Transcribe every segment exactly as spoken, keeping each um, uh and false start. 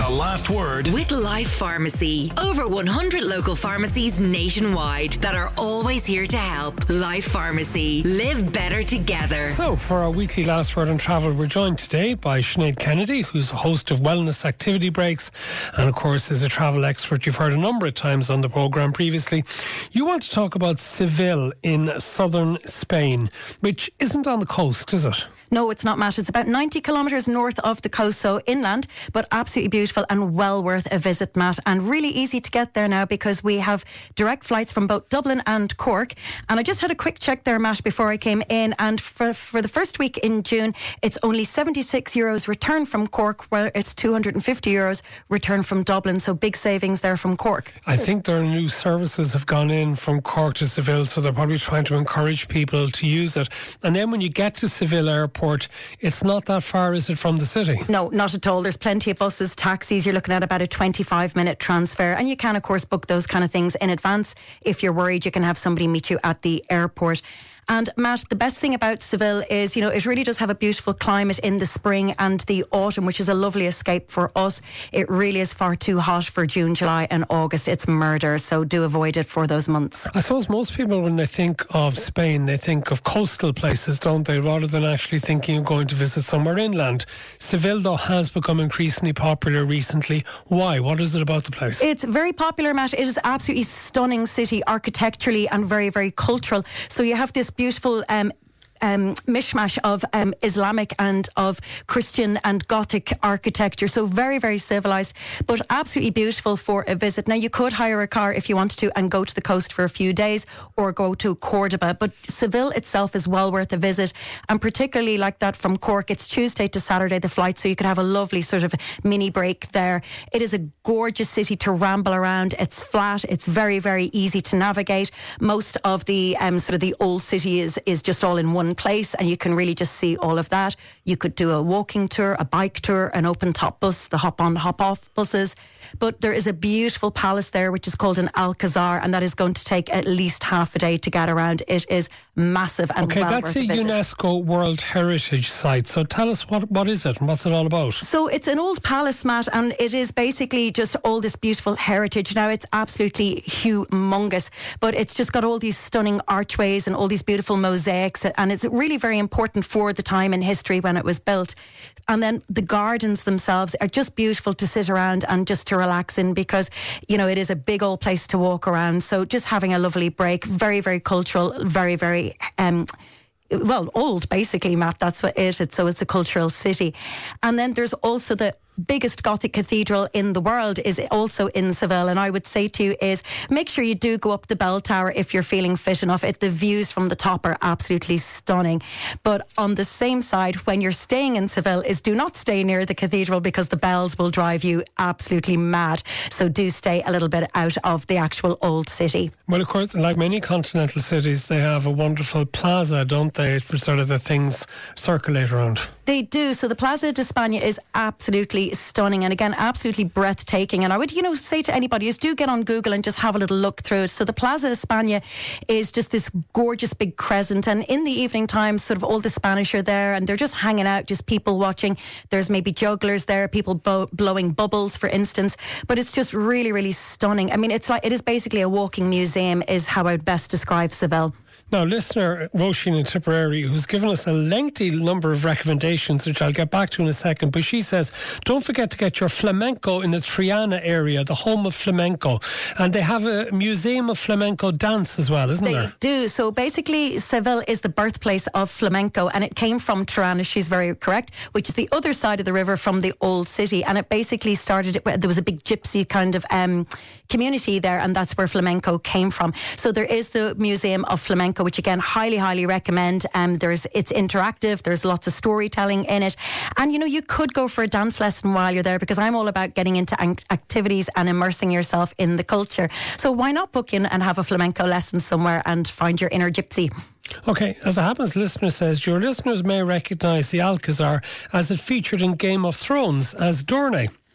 The Last Word with Life Pharmacy. Over one hundred local pharmacies nationwide that are always here to help. Life Pharmacy. Live better together. So, for our weekly Last Word on Travel, we're joined today by Sinead Kennedy, who's a host of Wellness Activity Breaks and, of course, is a travel expert you've heard a number of times on the programme previously. You want to talk about Seville in southern Spain, which isn't on the coast, is it? No, it's not, Matt. It's about ninety kilometres north of the coast, so inland, but absolutely beautiful and well worth a visit, Matt. And really easy to get there now because we have direct flights from both Dublin and Cork. And I just had a quick check there, Matt, before I came in. And for for the first week in June, it's only seventy-six euros return from Cork, where it's two hundred fifty euros return from Dublin. So big savings there from Cork. I think their new services have gone in from Cork to Seville, so they're probably trying to encourage people to use it. And then when you get to Seville Airport, it's not that far, is it, from the city? No, not at all. There's plenty of buses, taxis. You're looking at about a twenty-five minute transfer. And you can, of course, book those kind of things in advance. If you're worried, you can have somebody meet you at the airport. And Matt, the best thing about Seville is, you know, it really does have a beautiful climate in the spring and the autumn, which is a lovely escape for us. It really is far too hot for June, July and August. It's murder, so do avoid it for those months. I suppose most people, when they think of Spain, they think of coastal places, don't they, rather than actually thinking of going to visit somewhere inland. Seville, though, has become increasingly popular recently. Why? What is it about the place? It's very popular, Matt. It is absolutely stunning city, architecturally and very, very cultural. So you have this beautiful um, um, mishmash of um, Islamic and of Christian and Gothic architecture. So very, very civilised, but absolutely beautiful for a visit. Now, you could hire a car if you wanted to and go to the coast for a few days or go to Cordoba. But Seville itself is well worth a visit. And particularly like that from Cork, it's Tuesday to Saturday, the flight. So you could have a lovely sort of mini break there. It is a gorgeous city to ramble around. It's flat. It's very, very easy to navigate. Most of the um, sort of the old city is, is just all in one place, and you can really just see all of that. You could do a walking tour, a bike tour, an open top bus, the hop on, hop off buses. But there is a beautiful palace there which is called an Alcazar, and that is going to take at least half a day to get around. It is massive and okay, well that's worth a, a visit. UNESCO World Heritage Site. So tell us, what what is it and what's it all about? So it's an old palace, Matt, and it is basically just all this beautiful heritage. Now, it's absolutely humongous, but it's just got all these stunning archways and all these beautiful mosaics, and it's really very important for the time in history when it was built. And then the gardens themselves are just beautiful to sit around and just to relax in, because, you know, it is a big old place to walk around. So just having a lovely break, very, very cultural, very, very... Um, well, old, basically, Matt, that's what it is. So it's a cultural city. And then there's also the biggest Gothic cathedral in the world is also in Seville. And I would say to you is make sure you do go up the bell tower if you're feeling fit enough. It, the views from the top are absolutely stunning. But on the same side, when you're staying in Seville, is do not stay near the cathedral, because the bells will drive you absolutely mad. So do stay a little bit out of the actual old city. Well, of course, like many continental cities, they have a wonderful plaza, don't they, for sort of the things circulate around. They do. So the Plaza de España is absolutely stunning, and again, absolutely breathtaking. And I would, you know, say to anybody is do get on Google and just have a little look through it. So the Plaza de España is just this gorgeous big crescent, and in the evening times, sort of all the Spanish are there and they're just hanging out, just people watching. There's maybe jugglers there, people bo- blowing bubbles, for instance. But it's just really, really stunning. I mean, it's like, it is basically a walking museum is how I would best describe Seville. Now, listener Roisin in Tipperary, who's given us a lengthy number of recommendations, which I'll get back to in a second, but she says, don't forget to get your flamenco in the Triana area, the home of flamenco. And they have a museum of flamenco dance as well, isn't they there? They do. So basically, Seville is the birthplace of flamenco, and it came from Triana, she's very correct, which is the other side of the river from the old city. And it basically started, there was a big gypsy kind of um, community there, and that's where flamenco came from. So there is the Museum of Flamenco, which again, highly, highly recommend. Um, there's It's interactive. There's lots of storytelling in it. And, you know, you could go for a dance lesson while you're there, because I'm all about getting into activities and immersing yourself in the culture. So why not book in and have a flamenco lesson somewhere and find your inner gypsy? Okay, as it happens, listener says, your listeners may recognise the Alcazar as it featured in Game of Thrones as Dorne.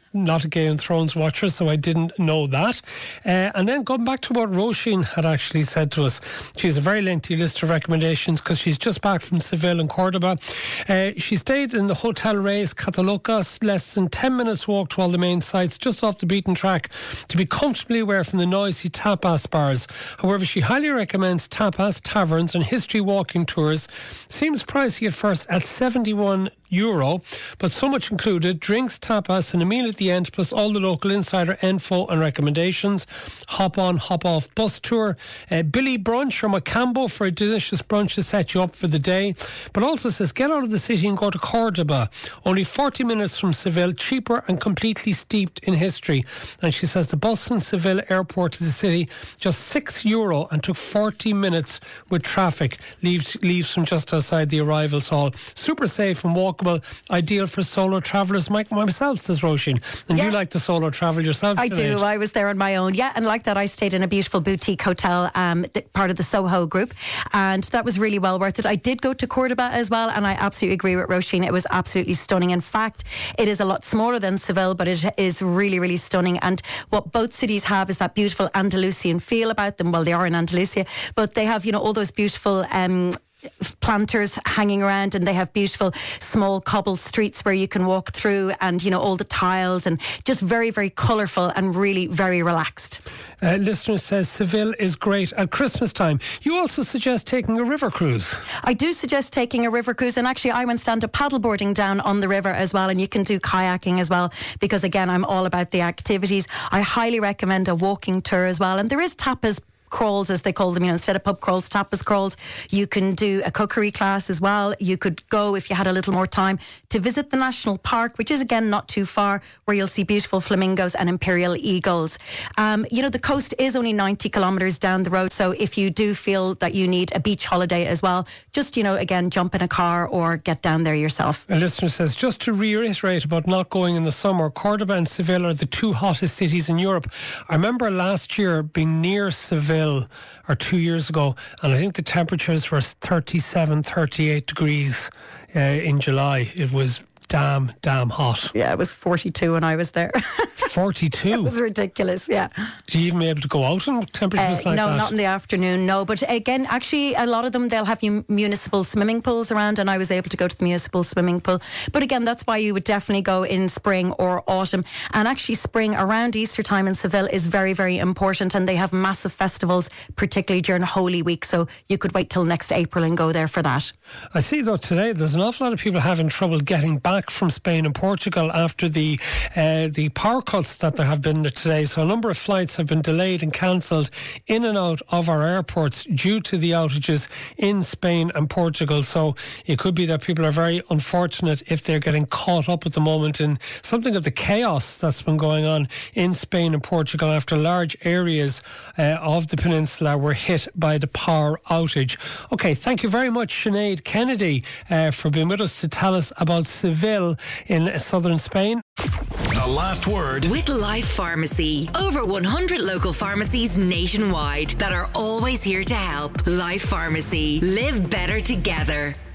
not a Game of Thrones watcher, so I didn't know that. Uh, and then going back to what Roisin had actually said to us, she has a very lengthy list of recommendations because she's just back from Seville and Cordoba. Uh, she stayed in the Hotel Reyes Catalocas, less than ten minutes walk to all the main sites, just off the beaten track, to be comfortably away from the noisy tapas bars. However, she highly recommends tapas, taverns and history walking tours. Seems pricey at first at seventy-one euro, but so much included: drinks, tapas and a meal at the end, plus all the local insider info and recommendations. Hop on, hop off bus tour, uh, Billy Brunch or Macambo for a delicious brunch to set you up for the day. But also says get out of the city and go to Cordoba, only forty minutes from Seville, cheaper and completely steeped in history. And she says the bus from Seville airport to the city just six euro and took forty minutes with traffic, leaves leaves from just outside the arrivals hall. Super safe and walkable, ideal for solo travellers. Mike, myself, says Roisin, and yeah. you like to solo travel yourself. I tonight. do. I was there on my own, yeah, and like that, I stayed in a beautiful boutique hotel, um, part of the Soho group, and that was really well worth it. I did go to Cordoba as well, and I absolutely agree with Roisin. It was absolutely stunning. In fact, it is a lot smaller than Seville, but it is really, really stunning. And what both cities have is that beautiful Andalusian feel about them. Well, they are in Andalusia, but they have, you know, all those beautiful um planters hanging around, and they have beautiful small cobbled streets where you can walk through, and you know, all the tiles, and just very, very colourful and really very relaxed. Uh, listener says Seville is great at Christmas time. You also suggest taking a river cruise. I do suggest taking a river cruise, and actually I went stand-up paddleboarding down on the river as well, and you can do kayaking as well, because again, I'm all about the activities. I highly recommend a walking tour as well, and there is tapas crawls, as they call them, you know, instead of pub crawls, tapas crawls. You can do a cookery class as well. You could go, if you had a little more time, to visit the national park, which is again not too far, where you'll see beautiful flamingos and imperial eagles. Um, you know, the coast is only ninety kilometres down the road, so if you do feel that you need a beach holiday as well, just, you know, again, jump in a car or get down there yourself. A listener says, just to reiterate about not going in the summer, Cordoba and Seville are the two hottest cities in Europe. I remember last year being near Seville, or two years ago, and I think the temperatures were thirty-seven, thirty-eight degrees uh, in July. It was damn, damn hot. Yeah, it was forty-two when I was there. forty-two? It was ridiculous, yeah. Do you even be able to go out in temperatures uh, like no, that? No, not in the afternoon, no. But again, actually, a lot of them, they'll have municipal swimming pools around, and I was able to go to the municipal swimming pool. But again, that's why you would definitely go in spring or autumn. And actually, spring around Easter time in Seville is very, very important, and they have massive festivals, particularly during Holy Week. So you could wait till next April and go there for that. I see, though, today there's an awful lot of people having trouble getting back from Spain and Portugal after the uh, the power cuts that there have been today. So a number of flights have been delayed and cancelled in and out of our airports due to the outages in Spain and Portugal. So it could be that people are very unfortunate if they're getting caught up at the moment in something of the chaos that's been going on in Spain and Portugal after large areas uh, of the peninsula were hit by the power outage. Okay, thank you very much, Sinead Kennedy, uh, for being with us to tell us about Seville in southern Spain. The last word with Life Pharmacy. Over one hundred local pharmacies nationwide that are always here to help. Life Pharmacy. Live better together.